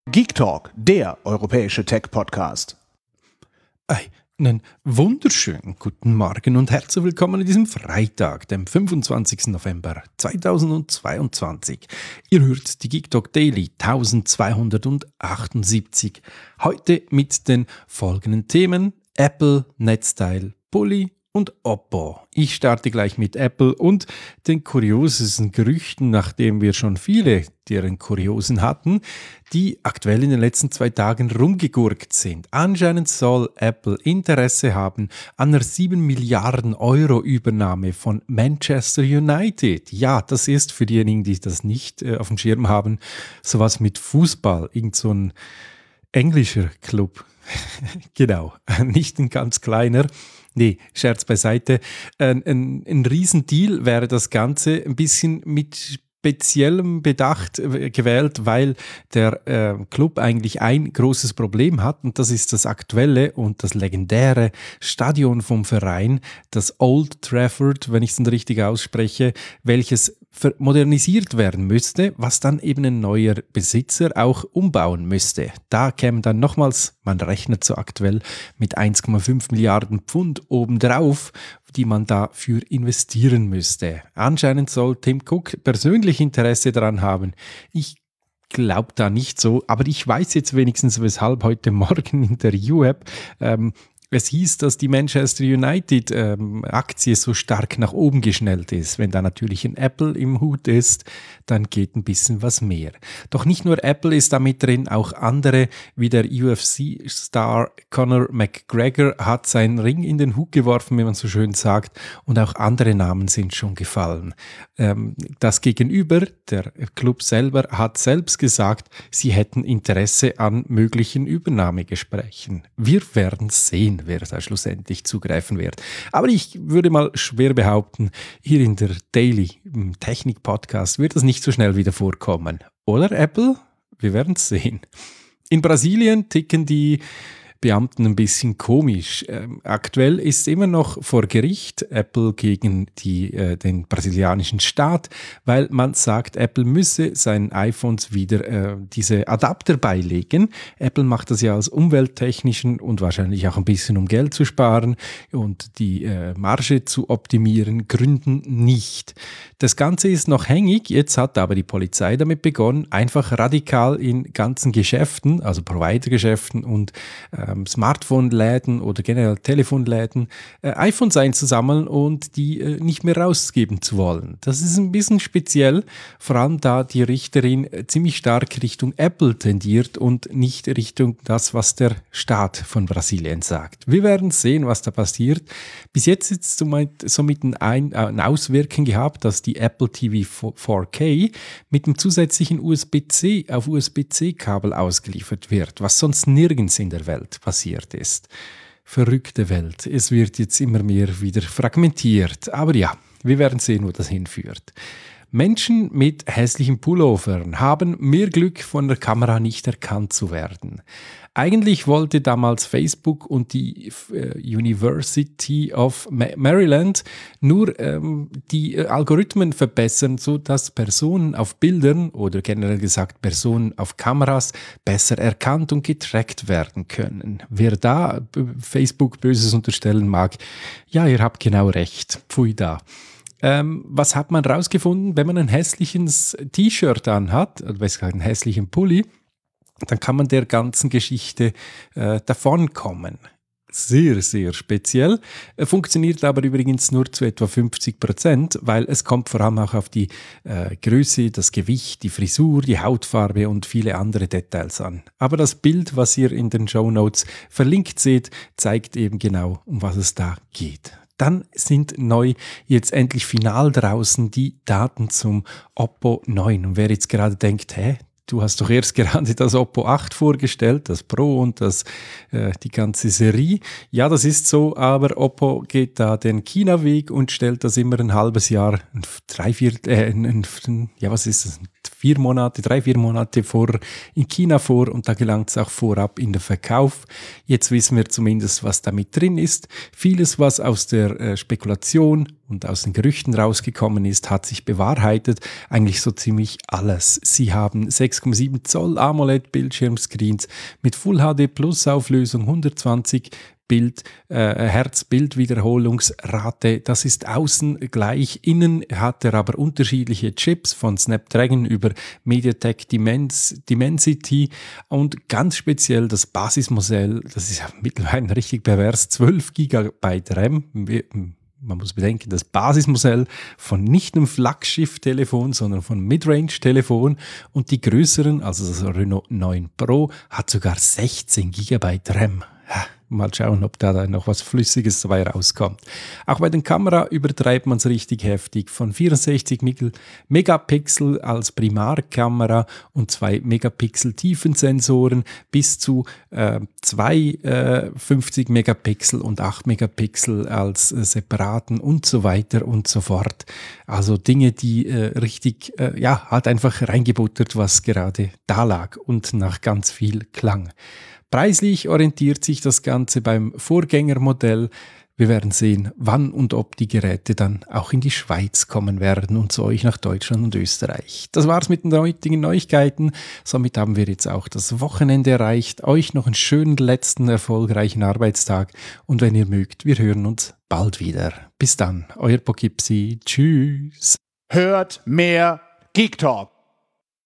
Geek Talk, der europäische Tech-Podcast. Einen wunderschönen guten Morgen und herzlich willkommen an diesem Freitag, dem 25. November 2022. Ihr hört die Geek Talk Daily 1278. Heute mit den folgenden Themen: Apple, Netzteil, Pulli und Oppo. Ich starte gleich mit Apple und den kuriosesten Gerüchten, nachdem wir schon viele deren Kuriosen hatten, die aktuell in den letzten 2 Tagen rumgegurkt sind. Anscheinend soll Apple Interesse haben an einer 7 Milliarden Euro Übernahme von Manchester United. Ja, das ist für diejenigen, die das nicht auf dem Schirm haben, sowas mit Fußball, irgend so ein englischer Club. Genau, nicht ein ganz kleiner. Nee, Scherz beiseite. Ein Riesendeal wäre das Ganze, ein bisschen mit speziellem Bedacht gewählt, weil der Club eigentlich ein großes Problem hat, und das ist das aktuelle und das legendäre Stadion vom Verein, das Old Trafford, wenn ich es richtig ausspreche, welches modernisiert werden müsste, was dann eben ein neuer Besitzer auch umbauen müsste. Da kämen dann nochmals, man rechnet so aktuell mit 1,5 Milliarden Pfund obendrauf, die man dafür investieren müsste. Anscheinend soll Tim Cook persönlich Interesse daran haben. Ich glaube da nicht so, aber ich weiß jetzt wenigstens, weshalb heute Morgen in der U-App es hieß, dass die Manchester United Aktie so stark nach oben geschnellt ist. Wenn da natürlich ein Apple im Hut ist, dann geht ein bisschen was mehr. Doch nicht nur Apple ist da mit drin, auch andere, wie der UFC-Star Conor McGregor hat seinen Ring in den Hut geworfen, wie man so schön sagt, und auch andere Namen sind schon gefallen. Das Gegenüber, der Club selber, hat selbst gesagt, sie hätten Interesse an möglichen Übernahmegesprächen. Wir werden sehen, wer da schlussendlich zugreifen wird. Aber ich würde mal schwer behaupten, hier in der Daily Technik-Podcast wird das nicht so schnell wieder vorkommen. Oder Apple? Wir werden es sehen. In Brasilien ticken die Beamten ein bisschen komisch. Aktuell ist immer noch vor Gericht Apple gegen den brasilianischen Staat, weil man sagt, Apple müsse seinen iPhones wieder diese Adapter beilegen. Apple macht das ja aus umwelttechnischen und wahrscheinlich auch ein bisschen um Geld zu sparen und die Marge zu optimieren Gründen nicht. Das Ganze ist noch hängig, jetzt hat aber die Polizei damit begonnen, einfach radikal in ganzen Geschäften, also Provider-Geschäften und Smartphone-Läden oder generell Telefonläden iPhones einzusammeln und die nicht mehr rausgeben zu wollen. Das ist ein bisschen speziell, vor allem da die Richterin ziemlich stark Richtung Apple tendiert und nicht Richtung das, was der Staat von Brasilien sagt. Wir werden sehen, was da passiert. Bis jetzt ist es somit ein Auswirken gehabt, dass die Apple TV 4K mit dem zusätzlichen USB-C auf USB-C-Kabel ausgeliefert wird, was sonst nirgends in der Welt passiert ist. Verrückte Welt. Es wird jetzt immer mehr wieder fragmentiert. Aber ja, wir werden sehen, wo das hinführt. Menschen mit hässlichen Pullovern haben mehr Glück, von der Kamera nicht erkannt zu werden. Eigentlich wollte damals Facebook und die University of Maryland nur die Algorithmen verbessern, sodass Personen auf Bildern oder generell gesagt Personen auf Kameras besser erkannt und getrackt werden können. Wer da Facebook Böses unterstellen mag, ja, ihr habt genau recht. Pfui da. Was hat man rausgefunden? Wenn man ein hässliches T-Shirt anhat, oder besser gesagt einen hässlichen Pulli, dann kann man der ganzen Geschichte davonkommen. Sehr, sehr speziell. Funktioniert aber übrigens nur zu etwa 50%, weil es kommt vor allem auch auf die Größe, das Gewicht, die Frisur, die Hautfarbe und viele andere Details an. Aber das Bild, was ihr in den Shownotes verlinkt seht, zeigt eben genau, um was es da geht. Dann sind neu jetzt endlich final draußen die Daten zum Oppo 9. Und wer jetzt gerade denkt, du hast doch erst gerade das Oppo 8 vorgestellt, das Pro und die ganze Serie. Ja, das ist so, aber Oppo geht da den China-Weg und stellt das immer ein halbes Jahr, 3-4 Monate in China vor und da gelangt es auch vorab in den Verkauf. Jetzt wissen wir zumindest, was damit drin ist. Vieles, was aus der Spekulation und aus den Gerüchten rausgekommen ist, hat sich bewahrheitet. Eigentlich so ziemlich alles. Sie haben 6,7 Zoll AMOLED-Bildschirmscreens mit Full HD Plus Auflösung, 120 Hertz Bildwiederholungsrate. Das ist außen gleich. Innen hat er aber unterschiedliche Chips von Snapdragon über MediaTek Dimensity und ganz speziell das Basismodell, das ist ja mittlerweile richtig pervers, 12 GB RAM. Man muss bedenken, das Basismodell von nicht einem Flaggschiff-Telefon, sondern von Midrange-Telefon und die größeren, also das Renault 9 Pro, hat sogar 16 GB RAM. Mal schauen, ob da noch was Flüssiges dabei rauskommt. Auch bei den Kamera übertreibt man es richtig heftig. Von 64 Megapixel als Primarkamera und 2 Megapixel Tiefensensoren bis zu 50 Megapixel und 8 Megapixel als separaten und so weiter und so fort. Also Dinge, die richtig, halt einfach reingebuttert, was gerade da lag und nach ganz viel klang. Preislich orientiert sich das Ganze beim Vorgängermodell. Wir werden sehen, wann und ob die Geräte dann auch in die Schweiz kommen werden und zu euch nach Deutschland und Österreich. Das war's mit den heutigen Neuigkeiten. Somit haben wir jetzt auch das Wochenende erreicht. Euch noch einen schönen letzten erfolgreichen Arbeitstag und wenn ihr mögt, wir hören uns bald wieder. Bis dann, euer Poughkeepsie. Tschüss. Hört mehr Geek Talk.